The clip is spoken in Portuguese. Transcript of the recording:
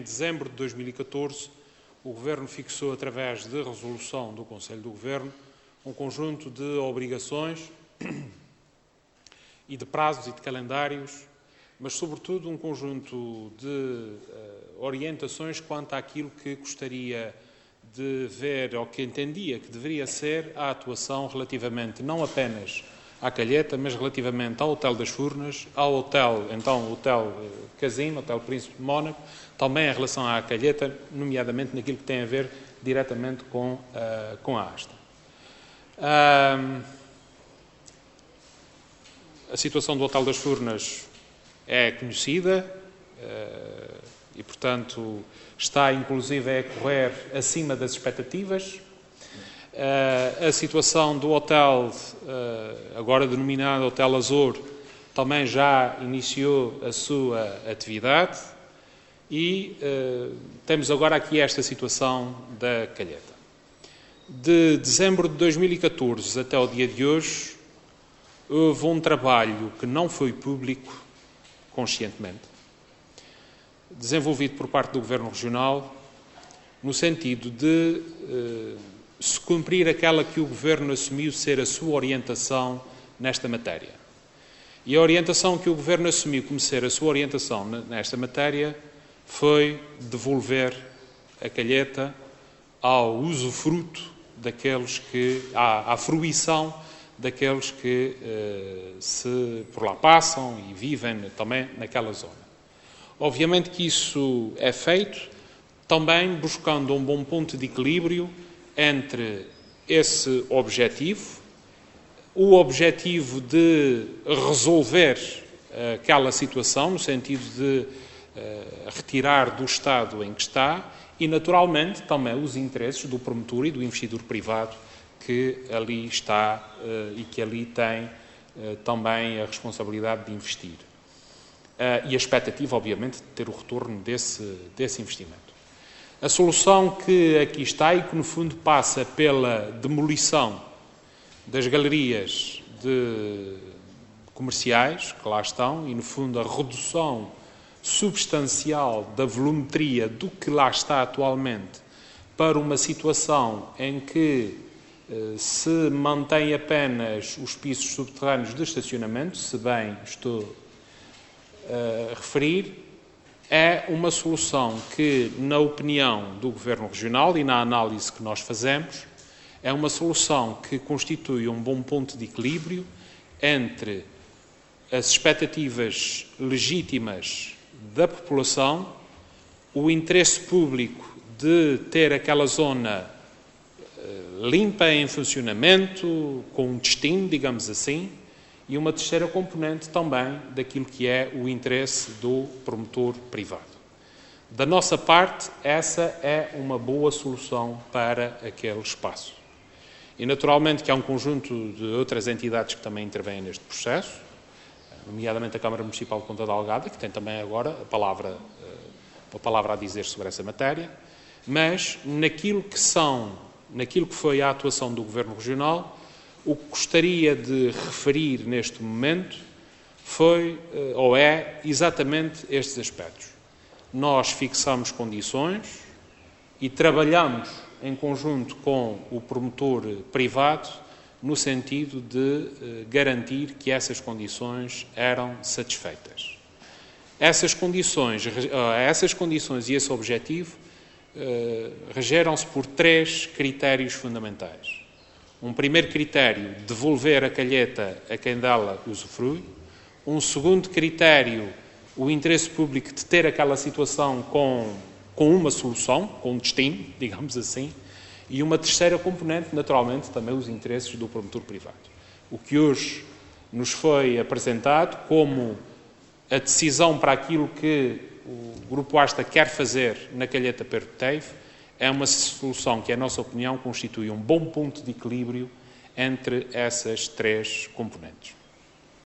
dezembro de 2014, o Governo fixou, através de resolução do Conselho do Governo, um conjunto de obrigações e de prazos e de calendários, mas, sobretudo, um conjunto de orientações quanto àquilo que gostaria de ver, ou que entendia que deveria ser a atuação relativamente não apenas à Calheta, mas relativamente ao Hotel das Furnas, ao Hotel Casino, Hotel Príncipe de Mónaco, também em relação à Calheta, nomeadamente naquilo que tem a ver diretamente com a Asta. A situação do Hotel das Furnas é conhecida e, portanto, está inclusive a correr acima das expectativas. A situação do hotel, agora denominado Hotel Azor, também já iniciou a sua atividade e temos agora aqui esta situação da Calheta. De dezembro de 2014 até o dia de hoje, houve um trabalho que não foi público conscientemente, desenvolvido por parte do Governo Regional, no sentido de se cumprir aquela que o Governo assumiu ser a sua orientação nesta matéria. E a orientação que o Governo assumiu como ser a sua orientação nesta matéria foi devolver a Calheta ao usufruto daqueles à fruição daqueles que se por lá passam e vivem também naquela zona. Obviamente que isso é feito também buscando um bom ponto de equilíbrio entre esse objetivo, o objetivo de resolver aquela situação, no sentido de retirar do estado em que está, e, naturalmente, também os interesses do promotor e do investidor privado que ali está e que ali tem também a responsabilidade de investir. E a expectativa, obviamente, de ter o retorno desse investimento. A solução que aqui está e que, no fundo, passa pela demolição das galerias comerciais que lá estão e, no fundo, a redução substancial da volumetria do que lá está atualmente para uma situação em que se mantém apenas os pisos subterrâneos de estacionamento, se bem estou a referir, é uma solução que, na opinião do Governo Regional e na análise que nós fazemos, é uma solução que constitui um bom ponto de equilíbrio entre as expectativas legítimas da população, o interesse público de ter aquela zona limpa em funcionamento, com um destino, digamos assim, e uma terceira componente também daquilo que é o interesse do promotor privado. Da nossa parte, essa é uma boa solução para aquele espaço. E, naturalmente, que há um conjunto de outras entidades que também intervêm neste processo, nomeadamente a Câmara Municipal de Ponta Delgada, que tem também agora uma palavra a dizer sobre essa matéria, mas naquilo que foi a atuação do Governo Regional, o que gostaria de referir neste momento foi, ou é, exatamente estes aspectos. Nós fixamos condições e trabalhamos em conjunto com o promotor privado no sentido de garantir que essas condições eram satisfeitas. Essas condições e esse objetivo regeram-se por 3 critérios fundamentais. Um primeiro critério, devolver a Calheta a quem dela usufrui. Um segundo critério, o interesse público de ter aquela situação com uma solução, com um destino, digamos assim. E uma terceira componente, naturalmente, também os interesses do promotor privado. O que hoje nos foi apresentado como a decisão para aquilo que o Grupo Asta quer fazer na Calheta Perto de Teive é uma solução que, na nossa opinião, constitui um bom ponto de equilíbrio entre essas 3 componentes.